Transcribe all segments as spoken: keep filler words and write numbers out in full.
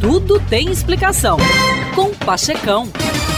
Tudo tem explicação. Com Pachecão.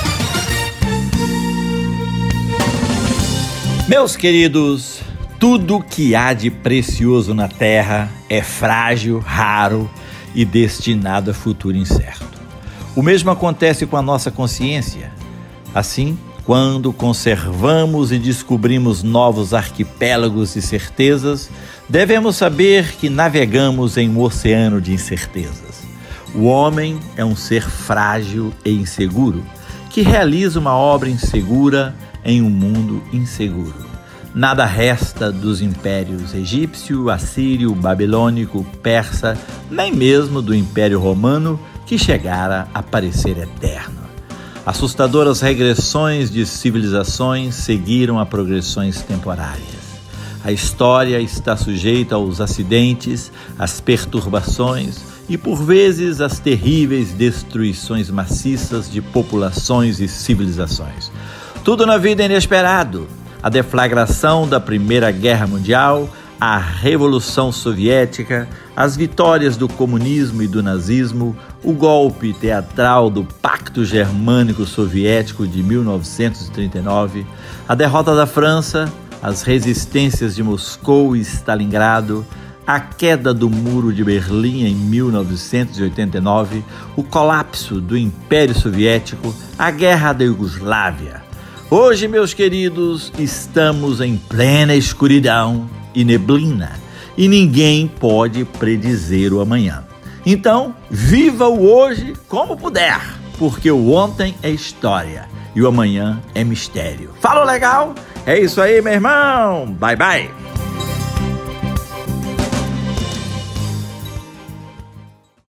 Meus queridos, tudo que há de precioso na Terra é frágil, raro e destinado a futuro incerto. O mesmo acontece com a nossa consciência. Assim, quando conservamos e descobrimos novos arquipélagos de certezas, devemos saber que navegamos em um oceano de incertezas. O homem é um ser frágil e inseguro, que realiza uma obra insegura em um mundo inseguro. Nada resta dos impérios egípcio, assírio, babilônico, persa, nem mesmo do Império Romano, que chegara a parecer eterno. Assustadoras regressões de civilizações seguiram a progressões temporárias. A história está sujeita aos acidentes, às perturbações e, por vezes, às terríveis destruições maciças de populações e civilizações. Tudo na vida é inesperado. A deflagração da Primeira Guerra Mundial, a Revolução Soviética, as vitórias do comunismo e do nazismo, o golpe teatral do Pacto Germânico Soviético de mil novecentos e trinta e nove, a derrota da França, as resistências de Moscou e Stalingrado, a queda do Muro de Berlim em mil novecentos e oitenta e nove, o colapso do Império Soviético, a Guerra da Iugoslávia. Hoje, meus queridos, estamos em plena escuridão e neblina, e ninguém pode predizer o amanhã. Então, viva o hoje como puder, porque o ontem é história e o amanhã é mistério. Falou legal? É isso aí, meu irmão. Bye, bye.